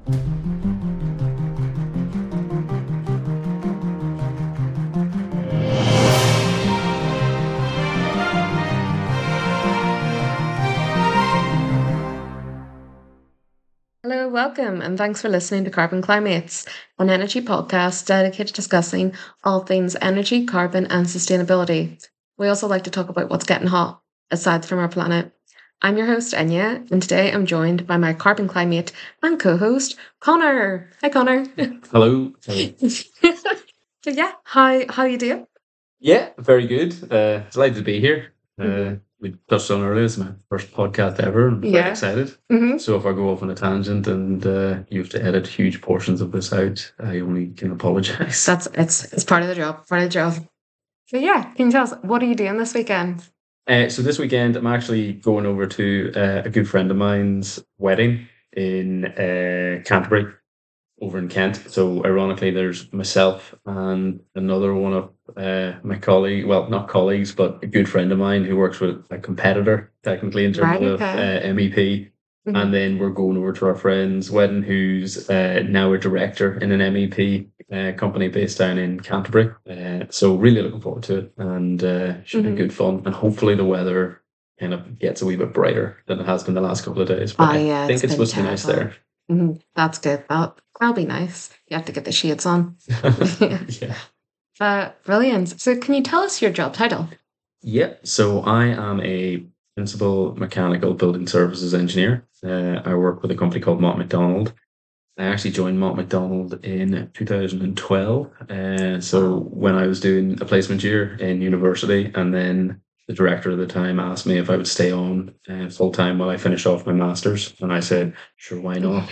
Hello, welcome, and thanks for listening to Carbon Climates, an energy podcast dedicated to discussing all things energy, carbon, and sustainability. We also like to talk about what's getting hot aside from our planet. I'm your host, Enya, and today I'm joined by my Carbon Climate and co-host, Connor. Hi, Connor. Hello. Hello. So yeah, how you doing? Yeah, very good. Delighted to be here. We touched on earlier, it's my first podcast ever. I'm very Yeah. excited. Mm-hmm. So if I go off on a tangent and you have to edit huge portions of this out, I only can apologise. It's part of the job. Part of the job. So yeah, can you tell us what are you doing this weekend? So this weekend, I'm actually going over to a good friend of mine's wedding in Canterbury, over in Kent. So ironically, there's myself and another one of my colleague, well, not colleagues, but a good friend of mine who works with a competitor, technically, in terms Right, of okay. MEP. Mhm. And then we're going over to our friend's wedding, who's now a director in an MEP company based down in Canterbury. So really looking forward to it, and should be Mhm. good fun. And hopefully the weather kind of gets a wee bit brighter than it has been the last couple of days. But I Yeah, think it's it's been supposed to be nice terrible. there. That's good. That'll be nice. You have to get the shades on. Yeah. Brilliant. So can you tell us your job title? Yeah, so I am a principal mechanical building services engineer. I work with a company called Mott MacDonald. I actually joined Mott MacDonald in 2012. So when I was doing a placement year in university, and then the director at the time asked me if I would stay on full time while I finished off my masters, and I said, "Sure, why not?"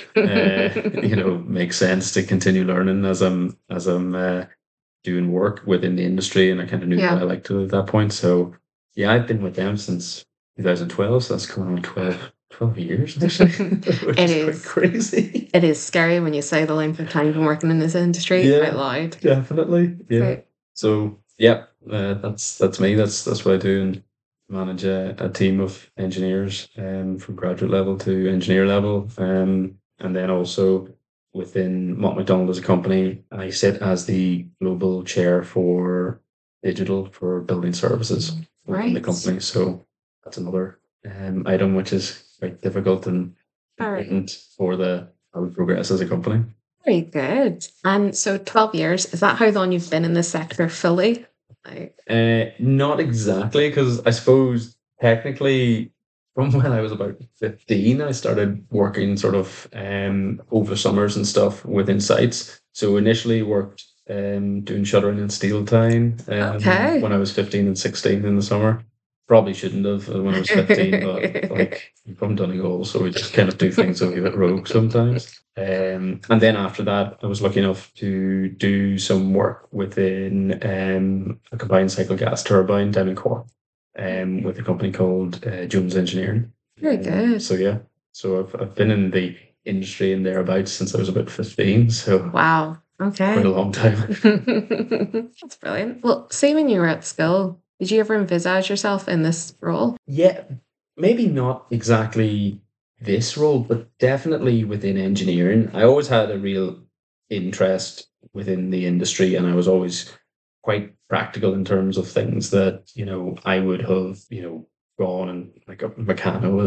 Makes sense to continue learning as I'm doing work within the industry, and I kind of knew what I liked to at that point. So yeah, I've been with them since 2012, so that's coming on 12 years actually, which It is quite is. crazy. It is scary when you say the length of time you've been working in this industry out Yeah, loud. definitely. Yeah. So, So yeah, that's me. That's what I do, and manage a team of engineers from graduate level to engineer level. And then also within Mott MacDonald as a company, I sit as the global chair for digital for building services within the right. company. So that's another item which is quite difficult and Very, important for the how we progress as a company. very good. And so 12 years, is that how long you've been in this sector fully? Like, Not exactly, because I suppose technically from when I was about 15, I started working sort of over the summers and stuff within sites. So initially worked doing shuttering in steel tying okay. when I was 15 and 16 in the summer. Probably shouldn't have when I was 15, but like I'm from Donegal, so we just kind of do things a wee bit rogue sometimes. And then after that, I was lucky enough to do some work within a combined cycle gas turbine down in Cork with a company called Jones Engineering. Very good. So yeah, so I've been in the industry and thereabouts since I was about 15, so Wow. Okay. quite a long time. That's brilliant. Well, say when you were at school, did you ever envisage yourself in this role? Yeah, maybe not exactly this role, but definitely within engineering. I always had a real interest within the industry, and I was always quite practical in terms of things that, I would have, gone and like a Meccano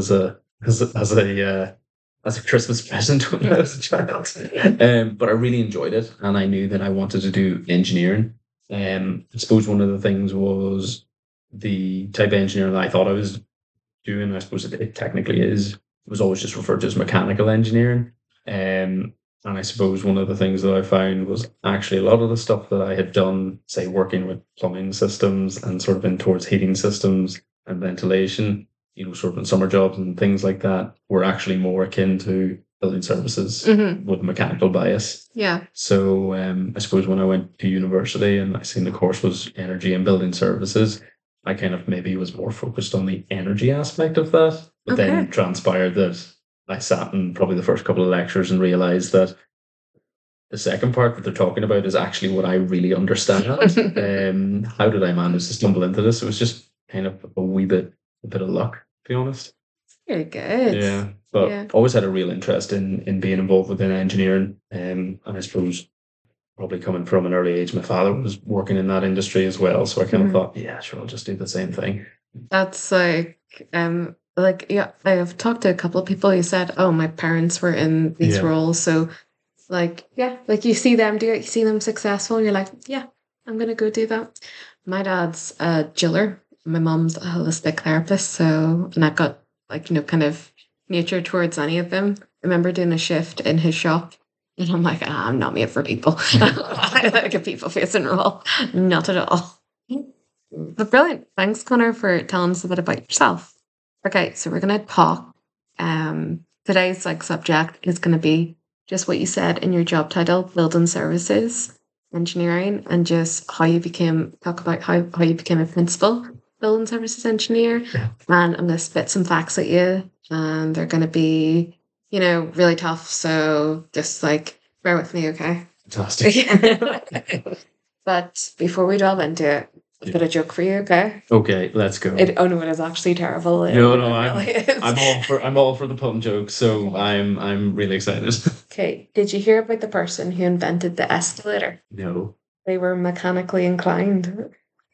as a Christmas present when I was a child. But I really enjoyed it, and I knew that I wanted to do engineering. I suppose one of the things was the type of engineering that I thought I was doing. I suppose it technically was always just referred to as mechanical engineering. And I suppose one of the things that I found was actually a lot of the stuff that I had done, say working with plumbing systems and sort of in towards heating systems and ventilation, sort of in summer jobs and things like that, were actually more akin to building services with a mechanical bias. Yeah. So I suppose when I went to university and I seen the course was energy and building services, I kind of maybe was more focused on the energy aspect of that, but then transpired that I sat in probably the first couple of lectures and realized that the second part that they're talking about is actually what I really understand. How did I manage to stumble into this? It was just kind of a bit of luck, to be honest. Very good. Yeah, but Yeah. always had a real interest in being involved within engineering. And I suppose probably coming from an early age, my father was working in that industry as well. So I kind of Mhm. thought, yeah, sure, I'll just do the same thing. That's yeah, I have talked to a couple of people who said, "Oh, my parents were in these Yeah. roles." So, like, yeah, like you see them do it, you see them successful, and you're like, "Yeah, I'm gonna go do that." My dad's a jeweler. My mom's a holistic therapist. So, and I've got like, kind of nature towards any of them. I remember doing a shift in his shop, and I'm like, I'm not made for people. I like a people facing role, not at all. But brilliant. Thanks, Connor, for telling us a bit about yourself. Okay, so we're gonna talk. Today's like subject is gonna be just what you said in your job title, building services engineering, and just how you became talk about how you became a principal building services engineer. Yeah. And I'm gonna spit some facts at you, and they're gonna be, really tough. So just like bear with me, okay? Fantastic. But before we delve into it, I've got a joke for you, okay? Okay, let's go. Oh no, it is actually terrible. No, no, It really is. I'm all for the pun joke, so Okay. I'm really excited. Okay, did you hear about the person who invented the escalator? No. They were mechanically inclined.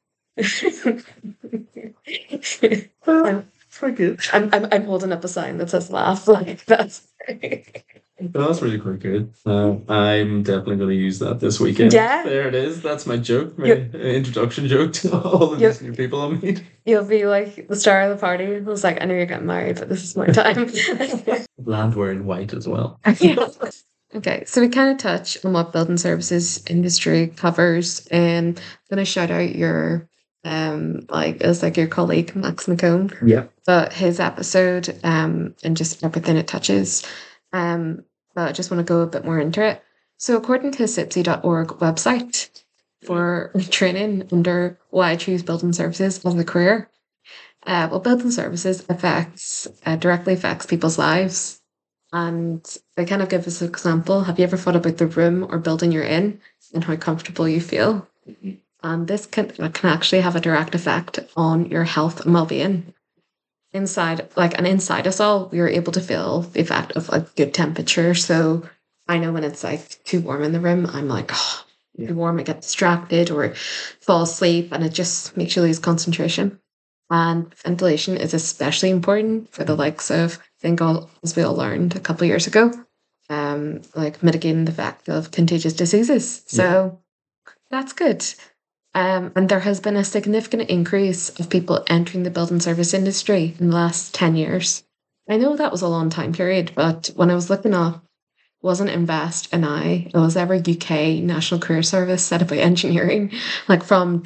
I'm, Very good. I'm holding up a sign that says laugh like that's No, that's really quite good. I'm definitely going to use that this weekend. Yeah. There it is. That's my joke, my You- introduction joke to all of you- these new people I meet. You'll be like the star of the party. It was like, I know you're getting married, but this is my time. Land wearing white as well. Okay, so we kind of touch on what building services industry covers, and I'm gonna shout out your it's like your colleague Max McCone, Yeah. but his episode and just everything it touches. But I just want to go a bit more into it. So according to SIPSI.org website for training under why I choose building services as a career, well, building services directly affects people's lives. And they kind of give us an example. Have you ever thought about the room or building you're in and how comfortable you feel? And this can actually have a direct effect on your health and well-being. Inside us all, we are able to feel the effect of like good temperature. So I know when it's like too warm in the room, I'm like, oh, too warm, I get distracted or fall asleep, and it just makes you lose concentration. And ventilation is especially important for the likes of, I think, as we all learned a couple of years ago, like mitigating the fact of contagious diseases. So that's good. And there has been a significant increase of people entering the building service industry in the last 10 years. I know that was a long time period, but when I was looking up, it wasn't Invest and it was ever UK National Career Service set about engineering, like from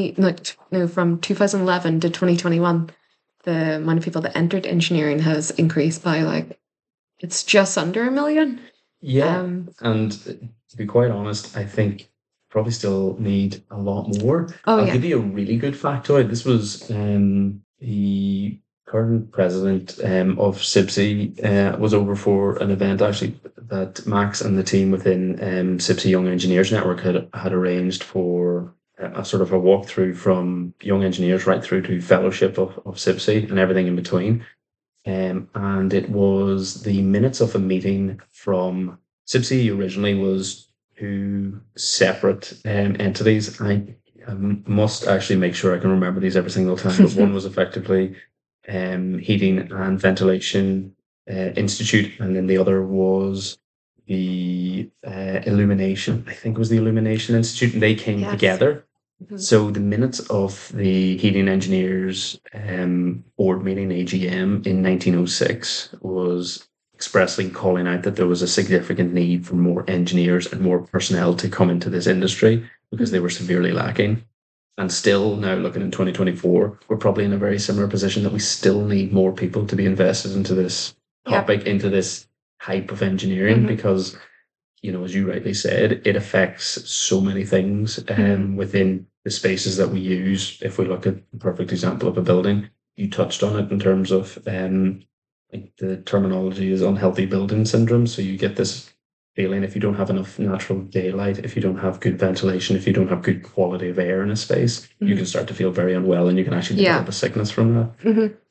2011 to 2021, the amount of people that entered engineering has increased by like it's just under 1 million. Yeah. And to be quite honest, I think probably still need a lot more. I'll give you a really good factoid. This was the current president of SIPSI was over for an event actually that Max and the team within SIPSI Young Engineers Network had arranged for a sort of a walkthrough from young engineers right through to fellowship of SIPSI and everything in between. And it was the minutes of a meeting from SIPSI. Originally was two separate entities. I must actually make sure I can remember these every single time, but one was effectively Heating and Ventilation Institute, and then the other was the Illumination. I think it was the Illumination Institute, and they came together. So the minutes of the Heating Engineers board meeting AGM in 1906 was expressly calling out that there was a significant need for more engineers and more personnel to come into this industry because they were severely lacking. And still now looking in 2024, we're probably in a very similar position that we still need more people to be invested into this topic, into this type of engineering, because, as you rightly said, it affects so many things within the spaces that we use. If we look at the perfect example of a building, you touched on it in terms of like the terminology is unhealthy building syndrome. So you get this feeling if you don't have enough natural daylight, if you don't have good ventilation, if you don't have good quality of air in a space, you can start to feel very unwell and you can actually develop a sickness from that.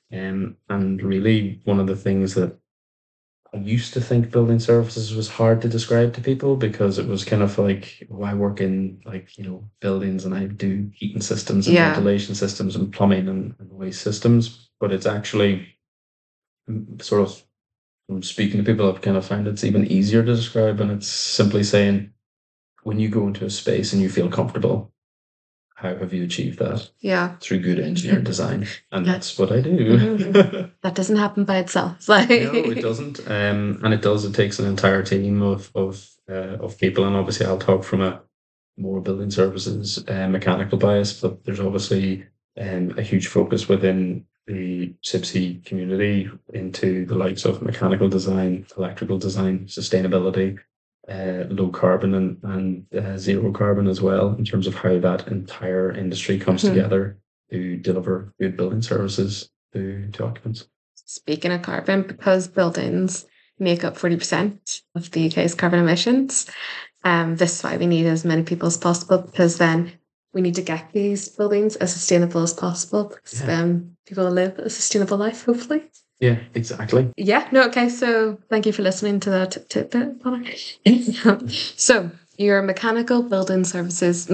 And really, one of the things that I used to think building services was hard to describe to people because it was kind of like, oh, I work in like, buildings and I do heating systems and Yeah. ventilation systems and plumbing and waste systems. But it's actually sort of from speaking to people, I've kind of found it's even easier to describe. And it's simply saying, when you go into a space and you feel comfortable, how have you achieved that? Yeah. Through good engineering design. And Yeah. that's what I do. That doesn't happen by itself. Like, No, it doesn't. And it does. It takes an entire team of people. And obviously, I'll talk from a more building services mechanical bias, but there's obviously a huge focus within the CIPSE community into the likes of mechanical design, electrical design, sustainability, low carbon and zero carbon as well, in terms of how that entire industry comes Mhm. together to deliver good building services to occupants. Speaking of carbon, because buildings make up 40% of the UK's carbon emissions, this is why we need as many people as possible, because then we need to get these buildings as sustainable as possible, because Yeah. then people will live a sustainable life, hopefully. Yeah, exactly. Yeah, no, okay, so thank you for listening to that tidbit, Connor. So, you're mechanical building services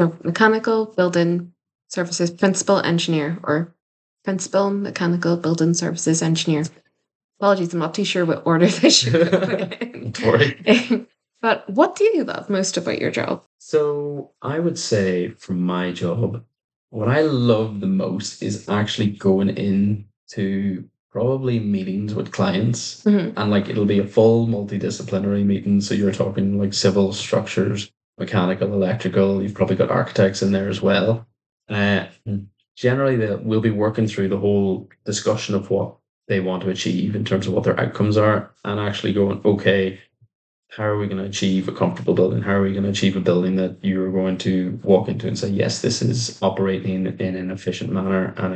principal engineer, or principal mechanical building services engineer. Apologies, I'm not too sure what order they should go in. Don't worry. But what do you love most about your job? So I would say from my job, what I love the most is actually going in to probably meetings with clients. Mhm. And like it'll be a full multidisciplinary meeting. So you're talking like civil structures, mechanical, electrical. You've probably got architects in there as well. And generally, we'll be working through the whole discussion of what they want to achieve in terms of what their outcomes are, and actually going, okay, how are we going to achieve a comfortable building? How are we going to achieve a building that you're going to walk into and say, yes, this is operating in an efficient manner, and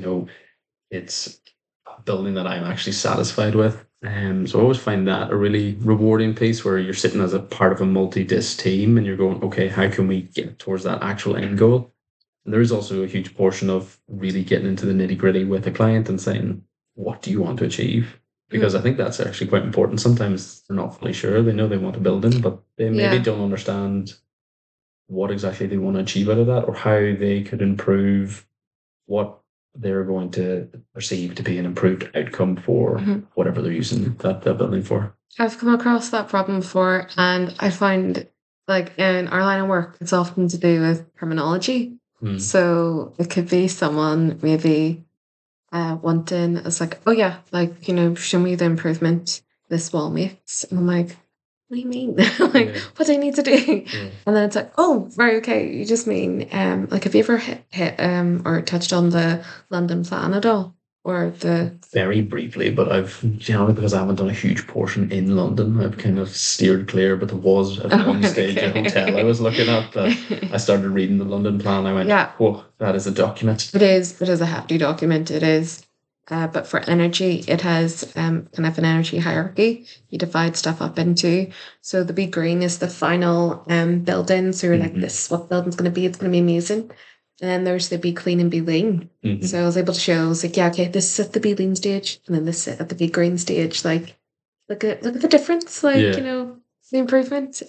it's a building that I'm actually satisfied with. So I always find that a really rewarding piece where you're sitting as a part of a multi-disc team and you're going, okay, how can we get towards that actual end goal? And there is also a huge portion of really getting into the nitty gritty with a client and saying, what do you want to achieve? Because I think that's actually quite important. Sometimes they're not fully sure. They know they want a building, but they maybe Yeah. don't understand what exactly they want to achieve out of that or how they could improve what they're going to perceive to be an improved outcome for Mhm. whatever they're using that building for. I've come across that problem before, and I find, like, in our line of work, it's often to do with terminology. Hmm. So it could be someone maybe wanting, it's like, oh yeah, like, show me the improvement this wall makes. And I'm like, what do you mean? Like, Yeah. what do I need to do? Yeah. And then it's like, oh, right, okay. You just mean, like, have you ever hit or touched on the London plan at all? Or the Very briefly, but I've generally because I haven't done a huge portion in London, I've kind of steered clear. But there was at one stage a hotel I was looking at that I started reading the London plan. I went, Yeah. whoa, that is a document. It is a hefty document. It is. But for energy, it has kind of an energy hierarchy. You divide stuff up into. So the big green is the final building. So you're like, Mhm. this is what the building's going to be. It's going to be amazing. And then there's the be clean and be lean. Mhm. So I was able to show, I was like, yeah, okay, this is at the be lean stage, and then this is at the be green stage. Like, look at the difference. Like, Yeah. the improvement.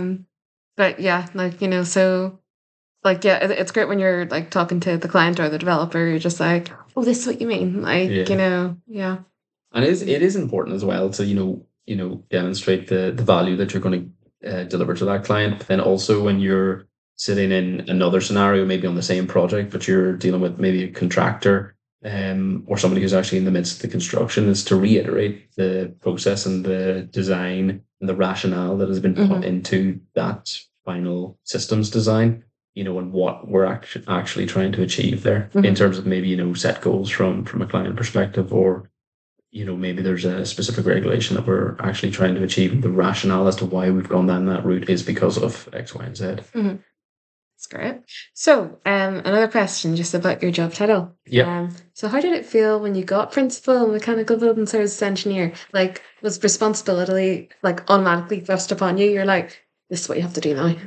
But yeah, like, so. Like, yeah, it's great when you're like talking to the client or the developer. You're just like, oh, this is what you mean. Like, Yeah. yeah. And it is important as well to demonstrate the value that you're going to deliver to that client. But then also when you're sitting in another scenario, maybe on the same project, but you're dealing with maybe a contractor or somebody who's actually in the midst of the construction, is to reiterate the process and the design and the rationale that has been put Mhm. into that final systems design. And what we're actually trying to achieve there in Mhm. terms of maybe set goals from a client perspective, or maybe there's a specific regulation that we're actually trying to achieve. The rationale as to why we've gone down that route is because of X, Y, and Z. Mhm. That's great. So, another question just about your job title. Yeah. So how did it feel when you got principal mechanical building services engineer? Like, was responsibility like automatically thrust upon you? You're like, this is what you have to do now.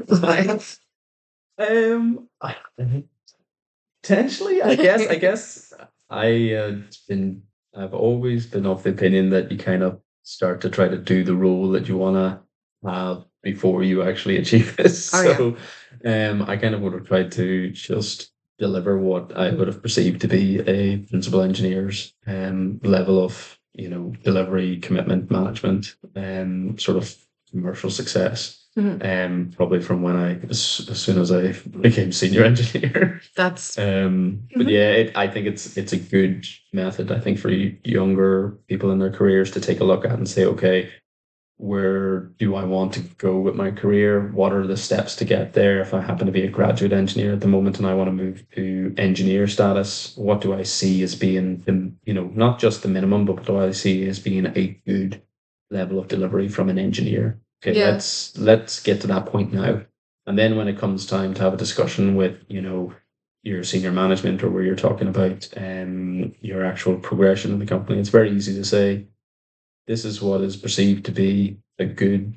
Potentially, I guess. I been I've always been of the opinion that you kind of start to try to do the role that you want to have before you actually achieve it. Oh yeah. So, I kind of would have tried to just deliver what I would have perceived to be a principal engineer's level of, delivery, commitment, management, sort of commercial success. Mhm. Probably from when as soon as I became senior engineer. That's But Mhm. yeah, I think it's a good method. I think for younger people in their careers to take a look at and say, okay, where do I want to go with my career? What are the steps to get there? If I happen to be a graduate engineer at the moment and I want to move to engineer status, what do I see as being the, not just the minimum, but what do I see as being a good level of delivery from an engineer? Okay, yeah. let's get to that point now. And then when it comes time to have a discussion with, your senior management or where you're talking about your actual progression in the company, it's very easy to say, this is what is perceived to be a good,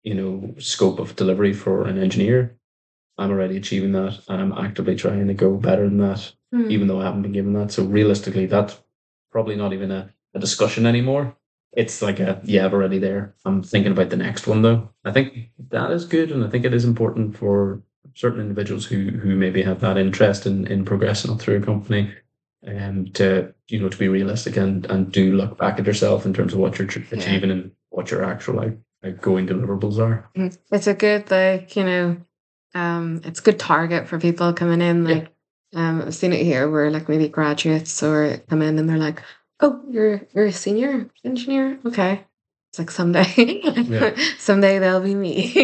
scope of delivery for an engineer. I'm already achieving that, and I'm actively trying to go better than that, Mhm. even though I haven't been given that. So realistically, that's probably not even a discussion anymore. It's like yeah, I'm already there. I'm thinking about the next one though. I think that is good, and I think it is important for certain individuals who maybe have that interest in progressing up through a company, and to to be realistic and do look back at yourself in terms of what you're Yeah. achieving and what your actual like going deliverables are. Mhm. It's a good like, it's a good target for people coming in. Yeah, Like, I've seen it here where like maybe graduates or come in and they're like, "Oh, you're a senior engineer? Okay." It's like someday, yeah. someday they'll be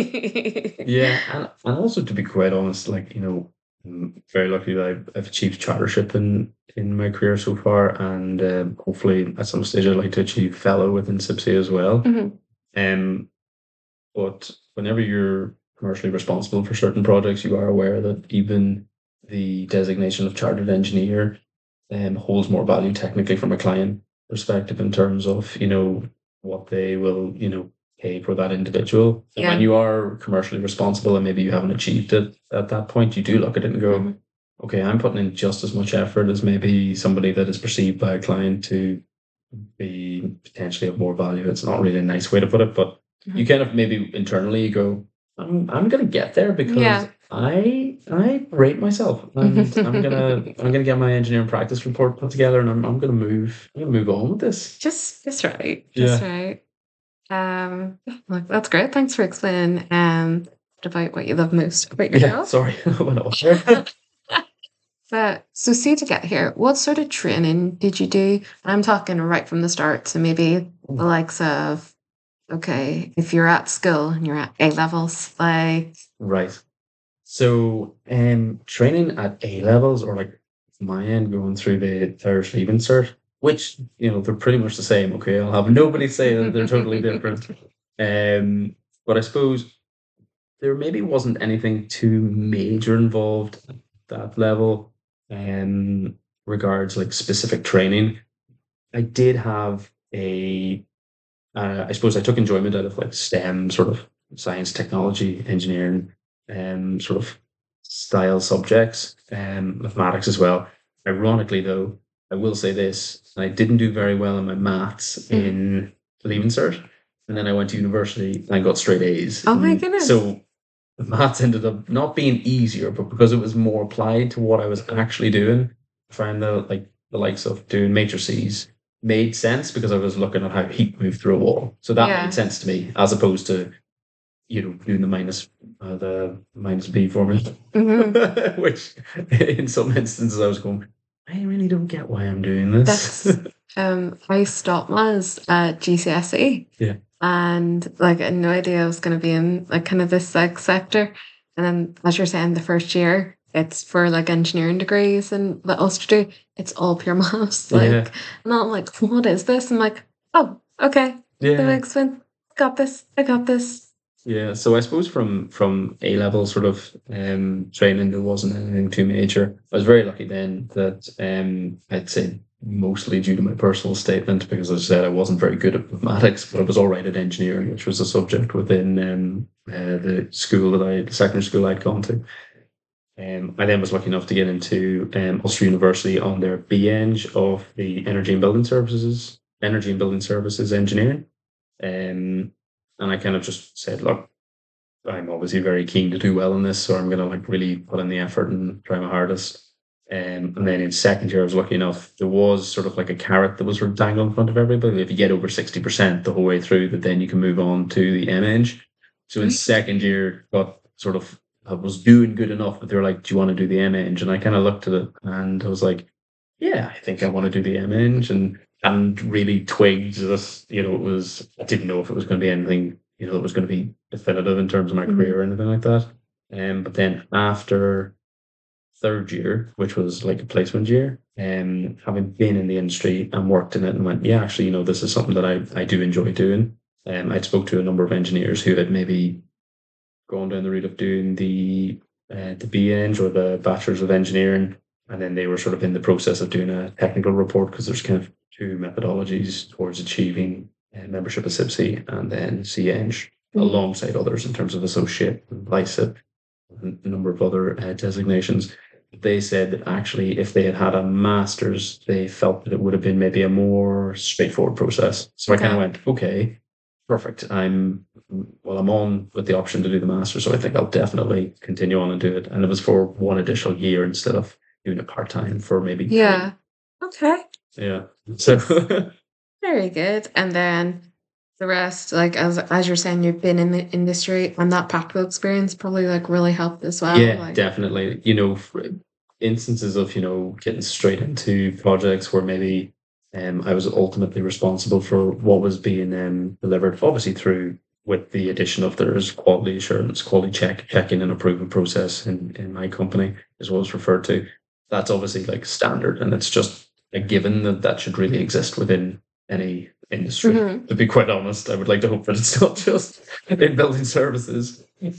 me. Yeah, and also to be quite honest, like I'm very lucky that I've achieved chartership in my career so far, and hopefully at some stage I'd like to achieve fellow within SIPSI as well. Mhm. Um, but whenever you're commercially responsible for certain projects, you are aware that even the designation of chartered engineer holds more value technically from a client perspective in terms of, what they will, pay for that individual. And when Yeah. you are commercially responsible and maybe you haven't achieved it at that point, you do look at it and go, Mhm. okay, I'm putting in just as much effort as maybe somebody that is perceived by a client to be potentially of more value. It's not really a nice way to put it, but you Mhm. kind of maybe internally go, I'm gonna get there because Yeah. I rate myself, and I'm gonna get my engineering practice report put together, and I'm gonna move on with this. Just right. Just Yeah, right. Like, that's great. Thanks for explaining about what you love most about your yeah. job. Sorry, I went off there. But so see to get here, what sort of training did you do? I'm talking right from the start. So maybe the likes of, okay, if you're at school and you're at A levels, like, Right. So, training at A levels or like my end going through the Irish Leaving Cert, which they're pretty much the same. Okay, I'll have nobody say that they're totally different. Um, but I suppose there maybe wasn't anything too major involved at that level. Regards like specific training, I did have I suppose I took enjoyment out of like STEM sort of science, technology, engineering, sort of style subjects, and mathematics as well. Ironically, though, I will say this: I didn't do very well in my maths Mhm. in Leaving Cert, and then I went to university and I got straight A's. Oh my And goodness. so the maths ended up not being easier, but because it was more applied to what I was actually doing, I found that like the likes of doing matrices made sense because I was looking at how heat moved through a wall. So that made Yeah. sense to me, as opposed to doing the minus B formula, Hmm. which in some instances I was going, I really don't get why I'm doing this. That's I stopped maths at GCSE Yeah, and like I had no idea I was gonna be in like kind of this like sector. And then as you're saying, the first year it's for like engineering degrees and the Ulster do, it's all pure maths. yeah, Like and I'm like, what is this? I'm like, oh, okay. That yeah. makes sense. Got this. I got this. Yeah, so I suppose from A level sort of training, there wasn't anything too major. I was very lucky then that I'd say mostly due to my personal statement, because as I said I wasn't very good at mathematics, but I was all right at engineering, which was a subject within the secondary school I'd gone to. I then was lucky enough to get into Ulster University on their BEng of the Energy and Building Services Engineering. And I kind of just said, look, I'm obviously very keen to do well in this, so I'm going to like really put in the effort and try my hardest. And then in second year, I was lucky enough. There was sort of like a carrot that was sort of dangled in front of everybody. If you get over 60% the whole way through, that then you can move on to the MEng. So in second year, got sort of I was doing good enough, but they were like, "Do you want to do the MEng?" And I kind of looked at it and I was like, "Yeah, I think I want to do the MEng." And really twigged that it was. I didn't know if it was going to be anything that was going to be definitive in terms of my career or anything like that. But then after third year, which was like a placement year, having been in the industry and worked in it and went, yeah, actually, this is something that I do enjoy doing. I spoke to a number of engineers who had maybe gone down the route of doing the BEng or the Bachelor's of Engineering, and then they were sort of in the process of doing a technical report because there's kind of two methodologies towards achieving membership of CIBSE and then CEng alongside others in terms of associate and LICIP and a number of other designations. They said that actually, if they had had a master's, they felt that it would have been maybe a more straightforward process. So I kind of went, okay, perfect. I'm on with the option to do the master, so I think I'll definitely continue on and do it. And it was for one additional year instead of doing it part-time for maybe three. Okay. Yeah. So very good. And then the rest, like as you're saying, you've been in the industry, and that practical experience probably like really helped as well. Yeah, definitely. For instances of getting straight into projects where maybe I was ultimately responsible for what was being delivered, obviously through with the addition of there's quality assurance, quality checking and approval process in my company is what it's referred to. That's obviously like standard, and it's just a given that should really exist within any industry. To be quite honest, I would like to hope that it's not just in building services,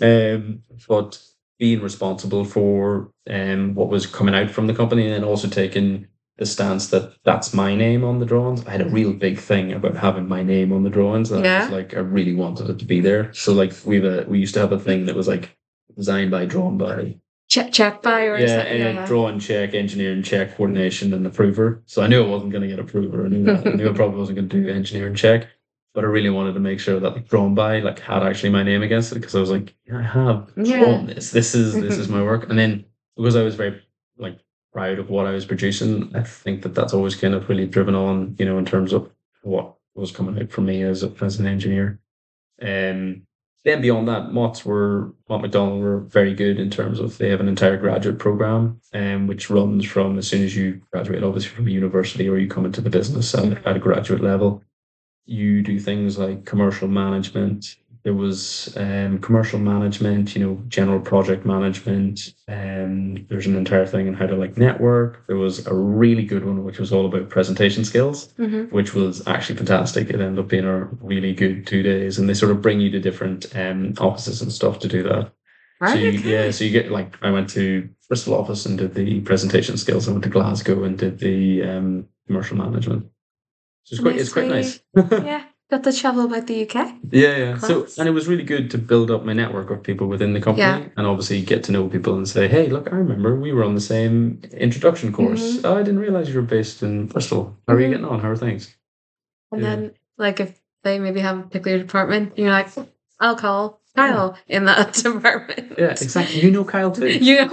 but being responsible for what was coming out from the company, and also taking the stance that that's my name on the drawings. I had a real big thing about having my name on the drawings. And I was like, I really wanted it to be there. So like we used to have a thing that was like designed by, drawn by, check by, or draw and check, engineer and check, coordination and approver. So I knew I wasn't going to get approver. I knew that. I knew I probably wasn't going to do engineer and check, but I really wanted to make sure that like drawn by like had actually my name against it, because I was like, I have drawn this. This is my work. And then because I was very like proud of what I was producing, I think that's always kind of really driven on, in terms of what was coming out from me as an engineer. Then beyond that, Mott McDonald were very good in terms of they have an entire graduate program, which runs from as soon as you graduate, obviously from a university, or you come into the business at a graduate level. You do things like commercial management. There was commercial management, general project management. There's an entire thing on how to like network. There was a really good one, which was all about presentation skills, which was actually fantastic. It ended up being a really good 2 days, and they sort of bring you to different offices and stuff to do that. Right. So you get like, I went to Bristol office and did the presentation skills. I went to Glasgow and did the commercial management. So it's quite nice. Yeah. Got to travel about the UK. Yeah. So, and it was really good to build up my network of people within the company, and obviously get to know people and say, hey, look, I remember we were on the same introduction course. Oh, I didn't realize you were based in Bristol. How are you getting on? How are things? And then, like, if they maybe have a particular department, you're like, I'll call Kyle in that department. Yeah, exactly. You know Kyle too.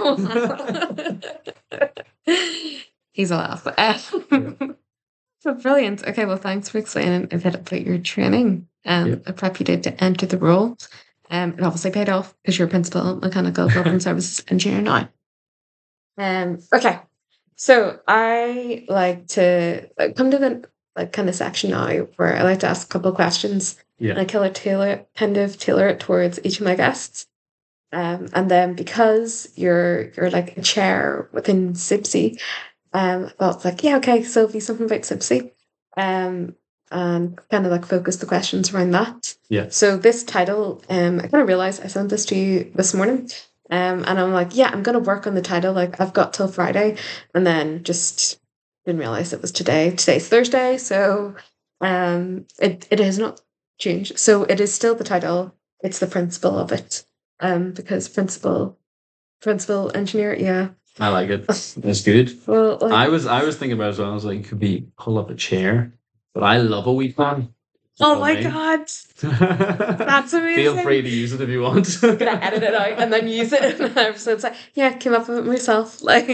He's a laugh. So brilliant. Okay, well, thanks for explaining a bit about your training and the prep you did to enter the role. It obviously paid off because you're a principal mechanical building services engineer now. Okay, so I like to come to the kind of section now where I like to ask a couple of questions. Yeah. And I tailor it towards each of my guests. And then because you're like a chair within CIBSE, well, it's like, yeah, okay, Sophie, something about CIBSE. And kind of like focus the questions around that. Yeah. So this title, I kind of realized I sent this to you this morning. And I'm like, yeah, I'm going to work on the title. Like, I've got till Friday. And then just didn't realize it was today. Today's Thursday. So it has not changed. So it is still the title. It's the principle of it. Because principle Principal engineer, yeah. I like it. It's good. Well, like, I was thinking about it as well. I was like, could be pull up a chair, but I love a wee fan. oh my god, that's amazing. Feel free to use it if you want. I'm gonna edit it out and then use it in an episode. It's like, yeah, came up with it myself. Like,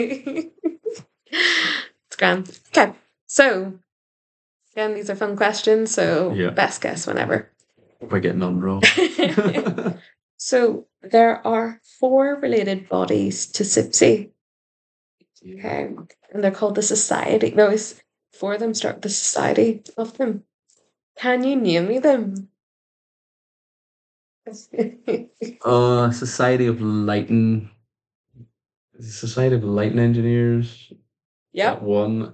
it's grand. Okay, so again, these are fun questions. So Yeah. best guess whenever. We're getting on roll. So there are 4 related bodies to SIPSI. Okay, and they're called the Society. No, 4 of them start with the Society of them. Can you name me them? Society of Lighting. Society of Lighting Engineers. Yep. That one.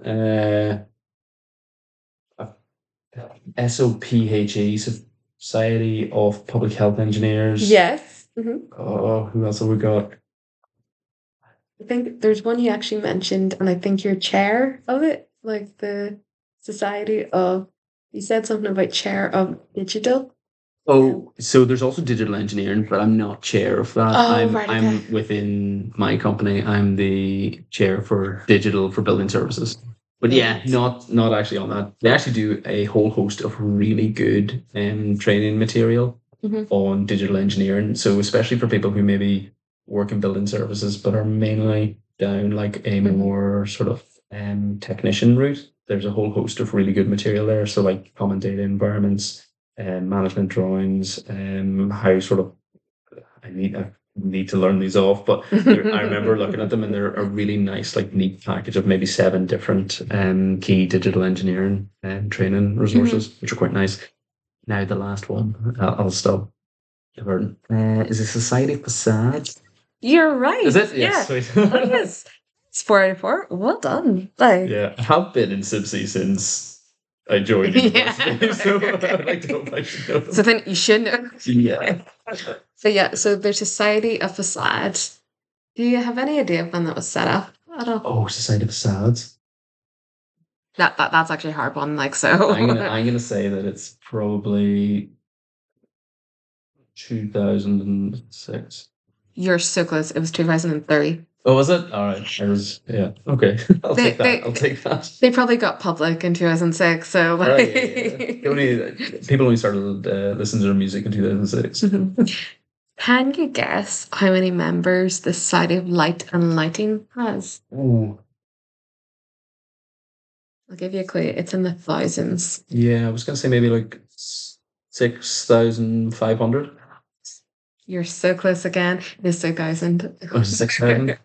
SOPHE, Society of Public Health Engineers. Yes. Mm-hmm. Oh, who else have we got? I think there's one you actually mentioned, and I think you're chair of it, like the Society of. You said something about chair of digital. Oh, so there's also digital engineering, but I'm not chair of that. Oh, right, okay. I'm within my company. I'm the chair for digital for building services. But yeah, Right. not actually on that. They actually do a whole host of really good training material Mhm. on digital engineering. So especially for people who maybe work in building services but are mainly down like a Mhm. more sort of technician route, there's a whole host of really good material there. So like common data environments, management drawings, how sort of I need to learn these off, but I remember looking at them and they're a really nice, like neat package of maybe 7 different key digital engineering training resources, which are quite nice. Now the last one, I'll stop. Is it Society of Facade? You're right. Is it? Yeah. Yes. Sweet. Oh, yes. It's 4 out of 4. Well done. Like, Yeah, I have been in SIPSI since I joined Yeah. university, so I'd like to hope I should know them. so then you should know. Yeah. So yeah, so there's Society of Facade. Do you have any idea of when that was set up at all? Oh, Society of Facades. That's actually a hard one. Like, so I'm gonna say that it's probably 2006. you're so close. It was 2003. Oh, was it? All right. Yeah. Okay. I'll They- take that. they- I'll take that. They probably got public in 2006. So All like, right, yeah. People only started listening to their music in 2006. Can you guess how many members the Society of Light and Lighting has? Oh, I'll give you a clue. It's in the thousands. yeah. I was gonna say maybe like 6,500 You're so close again. It is 2,000. or 6,000.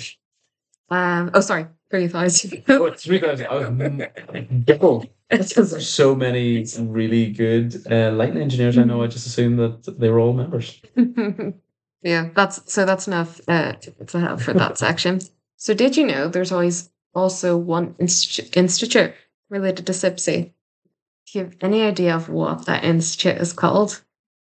Oh, sorry, 3,000. Oh, it's 3,000. Double. There's so many really good lighting engineers. I know. I just assumed that they were all members. Yeah, that's enough to have for that section. So did you know there's always also one institute related to SIPSI? Do you have any idea of what that institute is called?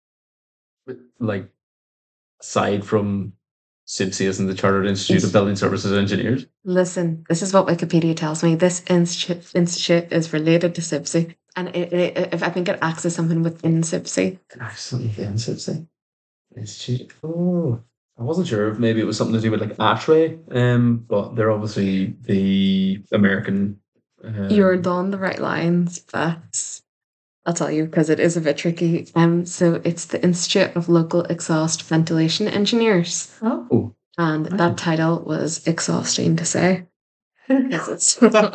Like, aside from SIPSI, isn't the Chartered Institute of Building Services Engineers? Listen, this is what Wikipedia tells me. This institute is related to SIPSI. And if I think it acts as something within SIPSI. Something within SIPSI. Institute. Oh, I wasn't sure if maybe it was something to do with like ASHRAE, but they're obviously the American. You're on the right lines, but I'll tell you because it is a bit tricky. So it's the Institute of Local Exhaust Ventilation Engineers. Oh, And Right. that title was exhausting to say. 'Cause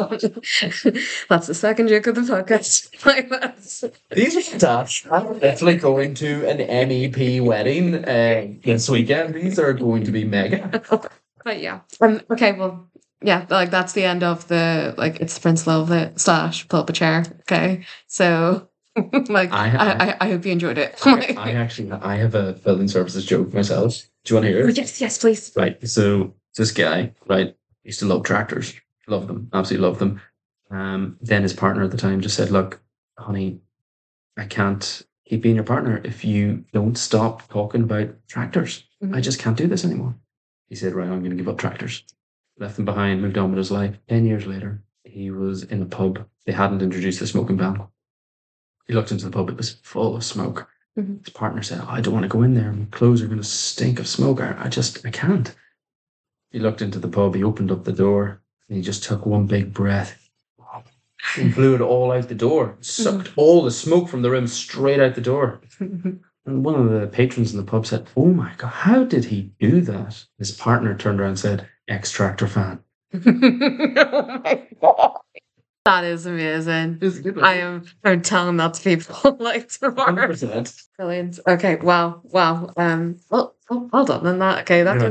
that's the second joke of the podcast. Like that's these are fantastic. I'm definitely going to an MEP wedding this weekend. These are going to be mega. but yeah. Okay, well, yeah, like that's the end of the like it's the principal of it / pull up a chair. Okay. So like I hope you enjoyed it. I have a building services joke myself. Do you want to hear it? Yes, please. Right. So this guy, right, used to love tractors. Love them. Absolutely love them. Then his partner at the time just said, "Look, honey, I can't keep being your partner if you don't stop talking about tractors. I just can't do this anymore." He said, "Right, I'm going to give up tractors." Left them behind, moved on with his life. 10 years later, he was in a pub. They hadn't introduced the smoking ban. He looked into the pub. It was full of smoke. His partner said, "Oh, I don't want to go in there. My clothes are going to stink of smoke. I can't." He looked into the pub. He opened up the door, and he just took one big breath and blew it all out the door. Sucked all the smoke from the room straight out the door. And one of the patrons in the pub said, "Oh my God, how did he do that?" His partner turned around and said, "X-Tractor fan." Oh my God. That is amazing. I'm telling that to people like tomorrow. 100%. Brilliant. Okay, wow. Well done on that. Okay, that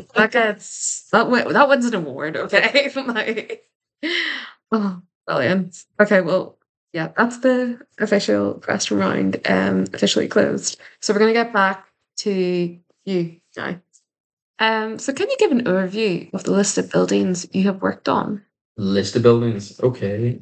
wins an award, okay? Like, oh, brilliant. Okay, well, yeah, that's the official question round officially closed. So we're gonna get back to you now. So can you give an overview of the list of buildings you have worked on? List of buildings. Okay.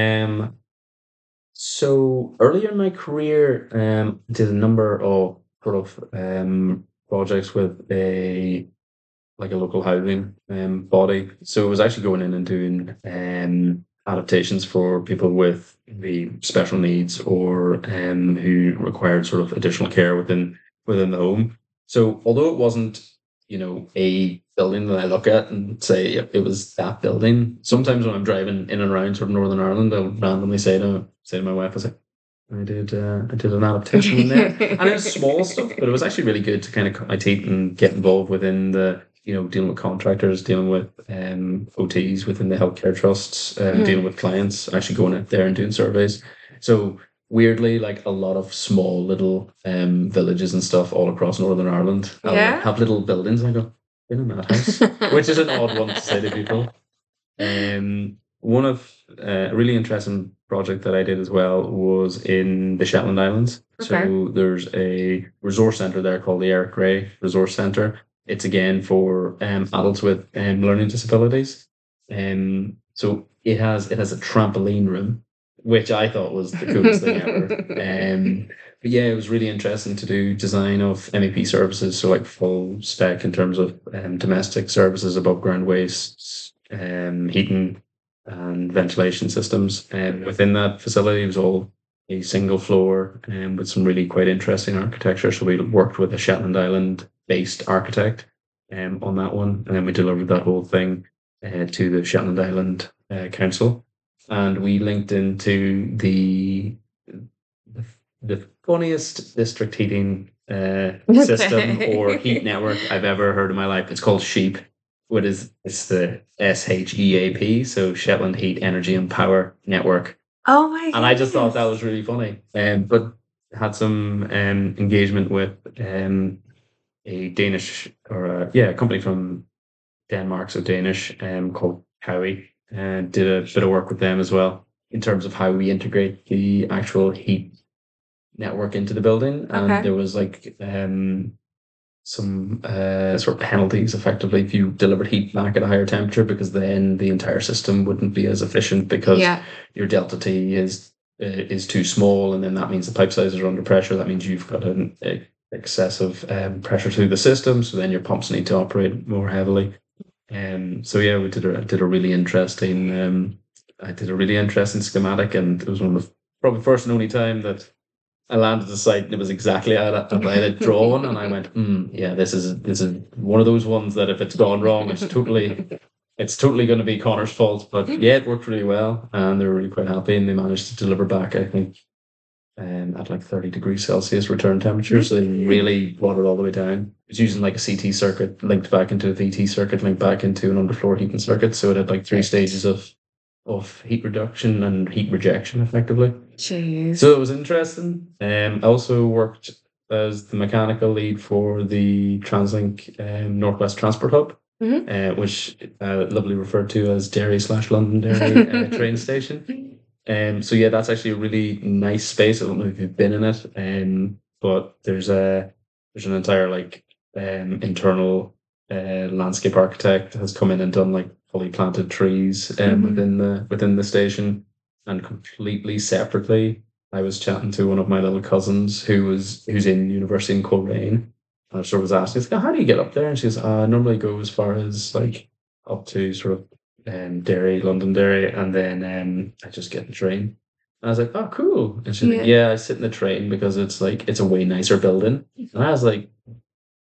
So earlier in my career, did a number of sort of projects with a local housing body. So it was actually going in and doing adaptations for people with the special needs or who required sort of additional care within the home. So although it wasn't, a building that I look at and say it was that building, sometimes when I'm driving in and around sort of Northern Ireland, I'll randomly say to my wife, I was like, I did an adaptation in there. And it was small stuff, but it was actually really good to kind of cut my teeth and get involved within the, dealing with contractors, dealing with OTs within the healthcare trusts, dealing with clients, actually going out there and doing surveys. So weirdly, like a lot of small little villages and stuff all across Northern Ireland have little buildings. And I go, in a madhouse, which is an odd one to say to people. One of a really interesting project that I did as well was in the Shetland Islands. Okay. So there's a resource centre there called the Eric Gray Resource Centre. It's again for adults with learning disabilities. So it has a trampoline room, which I thought was the coolest thing ever. But yeah, it was really interesting to do design of MEP services, so like full spec in terms of domestic services, above ground waste, heating and ventilation systems. And within that facility, it was all a single floor with some really quite interesting architecture. So we worked with a Shetland Island based architect on that one, and then we delivered that whole thing to the Shetland Island Council. And we linked into the funniest district heating system or heat network I've ever heard in my life. It's called SHEAP. It's the SHEAP, so Shetland Heat Energy and Power Network. Oh my god. And I just thought that was really funny. But had some engagement with a Danish a company from Denmark, so Danish, called Cowie, and did a bit of work with them as well in terms of how we integrate the actual heat network into the building. And there was like some sort of penalties effectively if you delivered heat back at a higher temperature, because then the entire system wouldn't be as efficient because your delta T is too small, and then that means the pipe sizes are under pressure. That means you've got an excessive pressure through the system, so then your pumps need to operate more heavily. So yeah, we did a really interesting schematic, and it was one of the probably first and only time that I landed the site and it was exactly how I had it drawn, and I went, yeah, this is one of those ones that if it's gone wrong, it's totally going to be Connor's fault. But yeah, it worked really well, and they were really quite happy, and they managed to deliver back, I think, at like 30 degrees Celsius return temperature. So they really brought it all the way down. It's using like a CT circuit linked back into a VT circuit, linked back into an underfloor heating circuit. So it had like 3 stages of heat reduction and heat rejection effectively. Jeez. So it was interesting. I also worked as the mechanical lead for the TransLink Northwest Transport Hub, which lovely referred to as Derry/Londonderry train station. So yeah, that's actually a really nice space. I don't know if you've been in it, but there's an entire like internal landscape architect has come in and done like fully planted trees within the station. And completely separately, I was chatting to one of my little cousins who's in university in Coleraine. And I sort of was asking, like, how do you get up there? And she goes, I normally go as far as like up to sort of Derry, Londonderry, and then I just get the train. And I was like, oh, cool. And she's like, yeah, I sit in the train because it's a way nicer building. And I was like,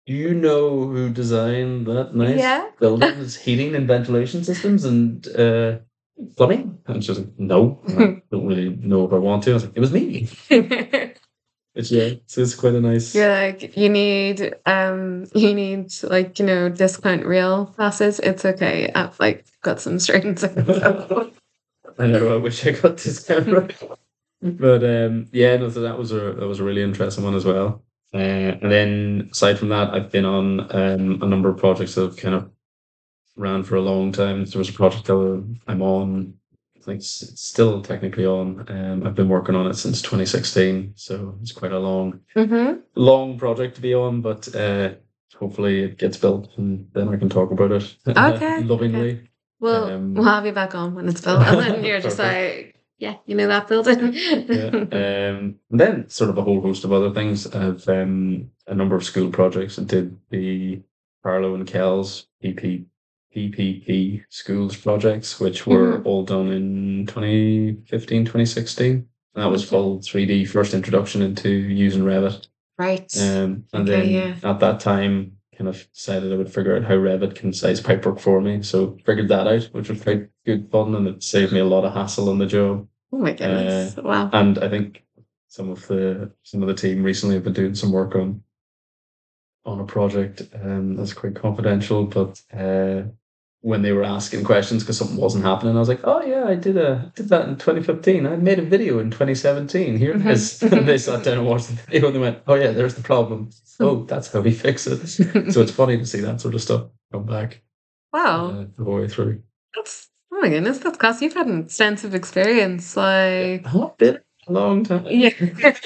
do you know who designed that nice Yeah. building's heating and ventilation systems and plumbing? And she was like, no, I don't really know if I want to. I was like, it was me. It's so it's quite a nice. You're like, you need like, discount real classes. It's okay. I've like got some strings. I know. I wish I got this camera, but yeah, no. So that was a really interesting one as well. And then aside from that, I've been on a number of projects that have kind of ran for a long time. There was a project that I'm on. I think it's still technically on. I've been working on it since 2016, so it's quite a Mm-hmm. long project to be on. But hopefully it gets built, and then I can talk about it Okay. Okay. lovingly. We'll have you back on when it's built, and then you're just Perfect. like, yeah, you know that building. Yeah. And then sort of a whole host of other things. I've a number of school projects. I did the Harlow and Kells PPP schools projects, which were Mhm. all done in 2015, 2016. That was Okay. full 3D first introduction into using Revit. Right. And Okay. then Yeah. at that time, kind of decided I would figure out how Revit can size pipework for me. So figured that out, which was quite good fun, and it saved me a lot of hassle on the job. Oh my Uh, goodness. Wow. and I think some of the team recently have been doing some work on a project that's quite confidential, but when they were asking questions because something wasn't happening, I was like, "Oh yeah, I did that in 2015. I made a video in 2017. Here it is." And they sat down and watched the video, and they went, "Oh yeah, there's the problem. Oh, that's how we fix it." So it's funny to see that sort of stuff come back Wow. the whole way through. That's oh my goodness. That's because you've had an extensive experience. Like, Not been a long time. yeah.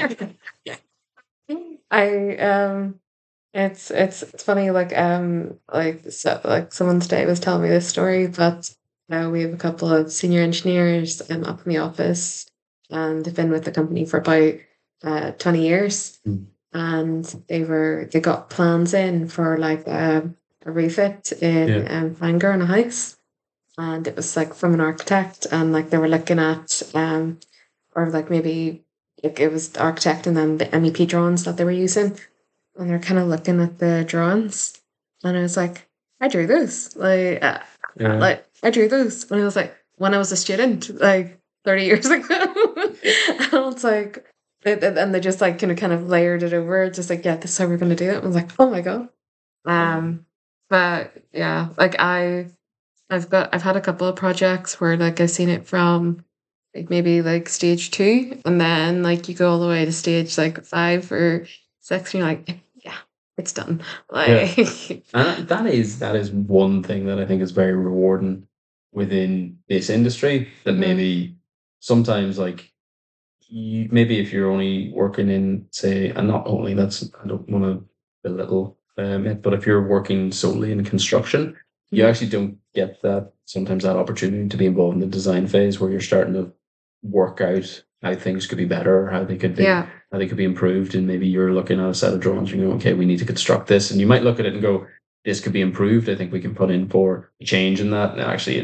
I it's funny like someone today was telling me this story that we have a couple of senior engineers up in the office and they've been with the company for about 20 years Mm. and they got plans in for like a refit Yeah, in Bangor in a house and it was like from an architect and like they were looking at or like maybe like it was the architect and then the MEP drawings that they were using and they're kind of looking at the drawings, and I was like, I drew those. yeah, Like I drew those when I was like when I was a student, like 30 years ago. And I was like, and they just like kind of layered it over, just like, yeah, this is how we're gonna do it. I was like, oh my god. But yeah, like I've had a couple of projects where like I've seen it from like maybe like stage two, and then like you go all the way to stage like 5 or 6, and you're like, yeah, it's done. yeah. Like, And that is one thing that I think is very rewarding within this industry. That mhm, maybe sometimes, like, maybe if you're only working in, say, and not only that's, I don't want to belittle it, but if you're working solely in construction, you mhm. actually don't get that sometimes that opportunity to be involved in the design phase where you're starting to work out how things could be better, or Yeah. how they could be improved, and maybe you're looking at a set of drawings and you go, okay, we need to construct this, and you might look at it and go, this could be improved. I think we can put in for a change in that. And actually,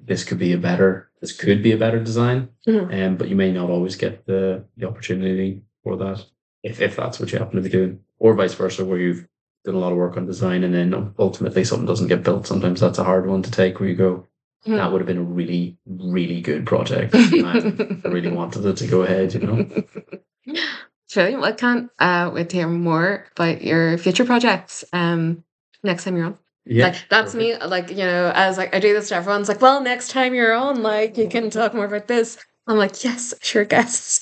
this could be a better design, Mhm. but you may not always get the opportunity for that if that's what you happen to be doing, or vice versa, where you've done a lot of work on design and then ultimately something doesn't get built. Sometimes that's a hard one to take, where you go, that would have been a really, really good project. I really wanted it to go ahead, you know? Brilliant. Well, I can't wait to hear more about your future projects next time you're on. Yeah, Like that's perfect. me, like, as like I do this to everyone's like, well, next time you're on, like you can talk more about this. I'm like, yes, sure guess.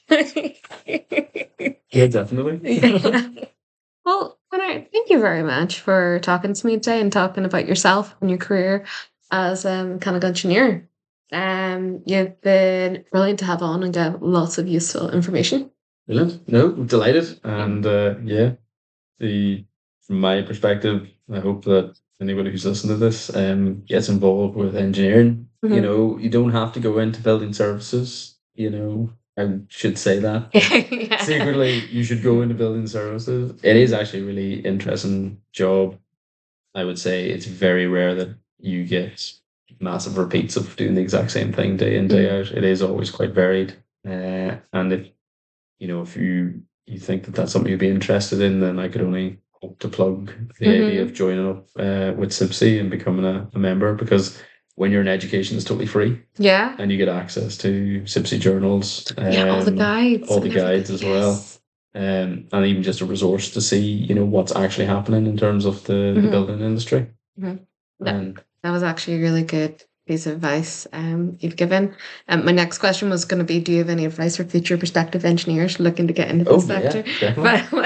Yeah, definitely. Yeah. Well, Connor, thank you very much for talking to me today and talking about yourself and your career as mechanical engineer. You've been brilliant to have on and get lots of useful information. Brilliant. No, I'm delighted. And yeah, the from my perspective, I hope that anybody who's listening to this gets involved with engineering. You Mhm. know, you don't have to go into building services. You know, I should say that, but Yeah. secretly you should go into building services. It is actually a really interesting job. I would say it's very rare that you get massive repeats of doing the exact same thing day in, day Mhm. out. It is always quite varied. And if you know, if you think that that's something you'd be interested in, then I could only hope to plug the idea Mm-hmm. of joining up with SIPSI and becoming a member, because when you're in education, it's totally free Yeah. and you get access to SIPSI journals, Yeah, all all the the everything. guides as well, Yes. and even just a resource to see, what's actually happening in terms of the Mm-hmm. building industry. Mm-hmm. That And that was actually a really good piece of advice you've given. My next question was going to be, do you have any advice for future prospective engineers looking to get into oh this yeah, sector? definitely. But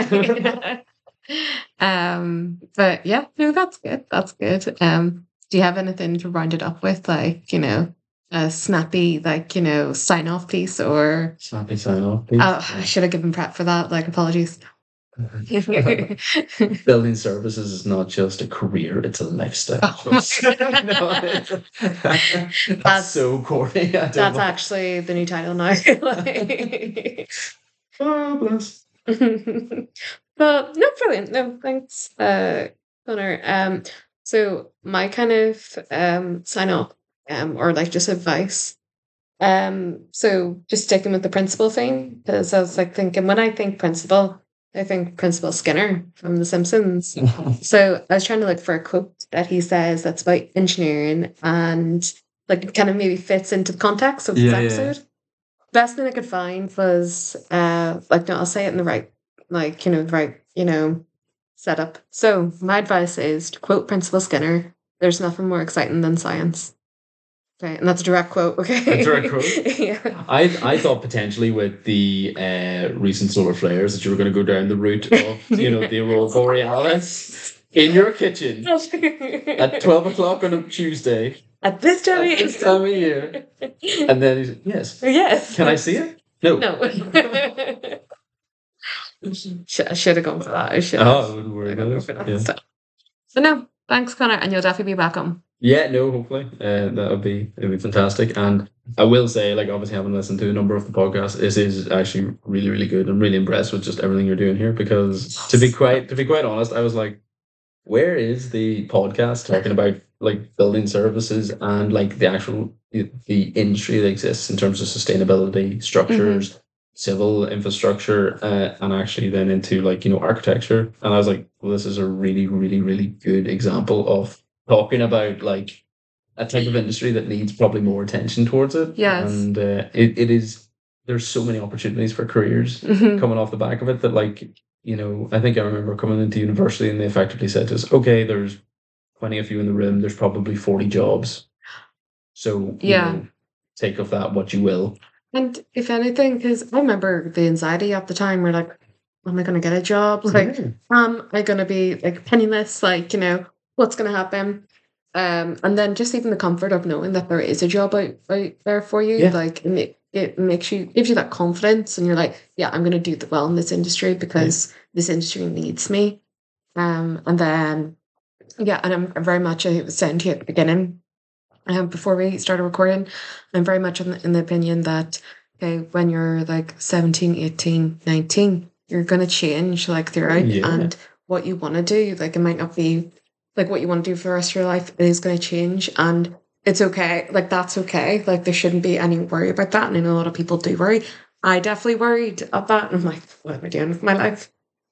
but yeah, no, that's good. That's good. Do you have anything to round it up with, like, a snappy, like, sign off piece, or Happy sign off, please. I should have given prep for that. Like, apologies. Building services is not just a career, it's a lifestyle Oh my choice. God. That's That's so corny. I don't that's know. actually the new title now. Like- Oh, bless. But no, brilliant. No, thanks, Connor. So my kind of sign off, or like just advice. So just sticking with the principal thing, because I was like thinking, when I think principal, I think Principal Skinner from The Simpsons. So I was trying to look for a quote that he says that's about engineering, and like it kind of maybe fits into the context of this Yeah, yeah. episode. Best thing I could find was like, no, I'll say it in the right, like, the right, setup. So my advice is to quote Principal Skinner, there's nothing more exciting than science. Okay, and that's a direct quote, okay? A direct quote. Yeah. I thought potentially with the recent solar flares that you were going to go down the route of, the aurora borealis in your kitchen at 12 o'clock on a Tuesday At this time, at this time of year. And then he's, yes. Yes. Can I see it? No. No. I should have gone for that. I should have. Oh, I wouldn't worry about it. For that Yeah. stuff. So no, thanks, Connor, and you'll definitely be back on. Yeah, no, hopefully. It'd be fantastic. And I will say, like, obviously having listened to a number of the podcasts, this is actually really, really good. I'm really impressed with just everything you're doing here, because to be quite honest, I was like, where is the podcast talking about like building services and like the actual the industry that exists in terms of sustainability, structures, civil infrastructure, and actually then into like architecture. And I was like, well, this is a really, really, really good example of talking about like a type of industry that needs probably more attention towards it. Yes. And it is, there's so many opportunities for careers Mhm. coming off the back of it that like, I think I remember coming into university and they effectively said to us, okay, there's 20 of you in the room, there's probably 40 jobs. So, Yeah. take of that what you will. And if anything, because I remember the anxiety at the time, we're like, am I going to get a job? Like, Yeah. am I going to be like penniless? Like, what's going to happen? And then just even the comfort of knowing that there is a job out there for you, Yeah. like it gives you that confidence, and you're like, yeah, I'm going to do well in this industry because this industry needs me. And then, yeah, and I'm very much, I was saying to you at the beginning, before we started recording, I'm very much in the opinion that, okay, when you're like 17, 18, 19, you're going to change like throughout, Yeah. and what you want to do, like it might not be like what you want to do for the rest of your life. It is going to change, and it's okay. Like that's okay. Like there shouldn't be any worry about that. And I know a lot of people do worry. I definitely worried at that. And I'm like, what am I doing with my life?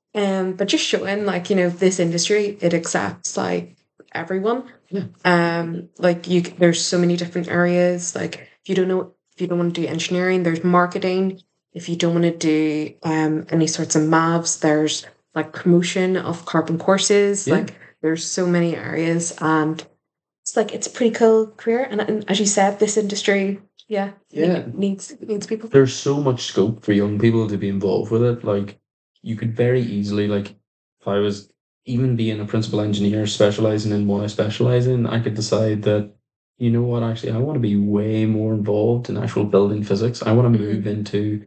But just showing like, this industry, it accepts like everyone. Yeah. Like there's so many different areas. Like if you don't want to do engineering, there's marketing. If you don't want to do any sorts of MAVs, there's like promotion of carbon courses. Yeah. Like there's so many areas, and it's like it's a pretty cool career. And as you said, this industry, Yeah. needs people. There's so much scope for young people to be involved with it. Like you could very easily, like if I was even being a principal engineer specializing in what I specialize in, I could decide that, you know what, actually I want to be way more involved in actual building physics. I want to move into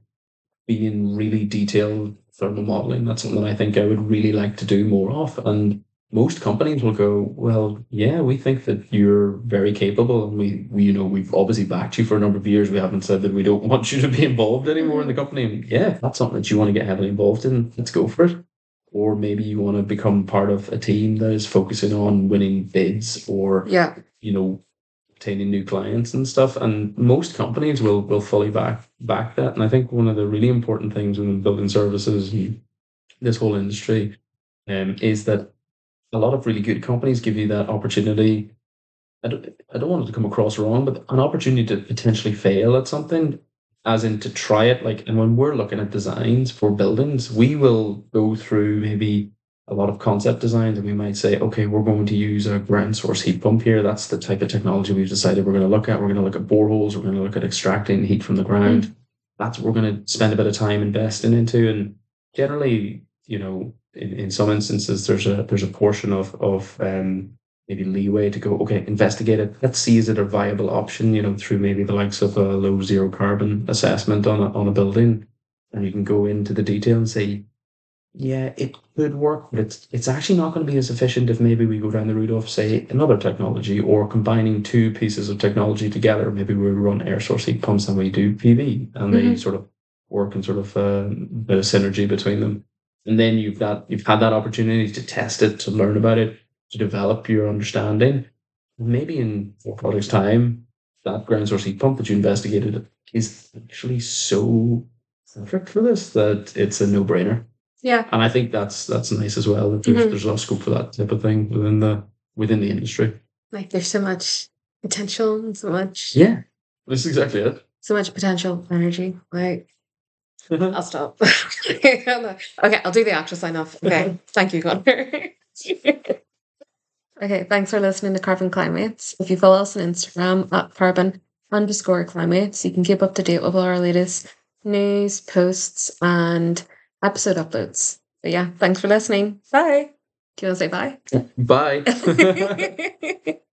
being really detailed thermal modeling. That's something I think I would really like to do more of. And most companies will go, well, yeah, we think that you're very capable, and we've obviously backed you for a number of years. We haven't said that we don't want you to be involved anymore in the company. And yeah, if that's something that you want to get heavily involved in, let's go for it. Or maybe you want to become part of a team that is focusing on winning bids, or Yeah. obtaining new clients and stuff. And most companies will fully back that. And I think one of the really important things within building services and this whole industry is that a lot of really good companies give you that opportunity. I don't want it to come across wrong, but an opportunity to potentially fail at something, as in to try it. Like, and when we're looking at designs for buildings, we will go through maybe a lot of concept designs, and we might say, okay, we're going to use a ground source heat pump here. That's the type of technology we've decided we're going to look at. We're going to look at boreholes. We're going to look at extracting heat from the ground. Mm. That's what we're going to spend a bit of time investing into. And generally, in some instances, there's a portion of maybe leeway to go, okay, investigate it. Let's see, is it a viable option, through maybe the likes of a low zero carbon assessment on a building. And you can go into the detail and say, yeah, it could work, but it's actually not going to be as efficient if maybe we go down the route of, say, another technology, or combining two pieces of technology together. Maybe we run air source heat pumps and we do PV, and they Mhm. sort of work in sort of a bit of synergy between them. And then you've had that opportunity to test it, to learn about it, to develop your understanding. Maybe in 4 products' time, that ground source heat pump that you investigated is actually so perfect for this that it's a no-brainer. Yeah. And I think that's nice as well, that Mhm. there's a lot of scope for that type of thing within the industry. Like there's so much potential and Yeah, that's exactly it. so much potential energy. Like I'll stop. Okay, I'll do the actual sign off. Okay. Thank you, Connor. Okay, thanks for listening to Carbon Climates. If you follow us on Instagram at carbon_climates, you can keep up to date with all our latest news, posts, and episode uploads. But yeah, thanks for listening. Bye. Do you want to say bye? Bye.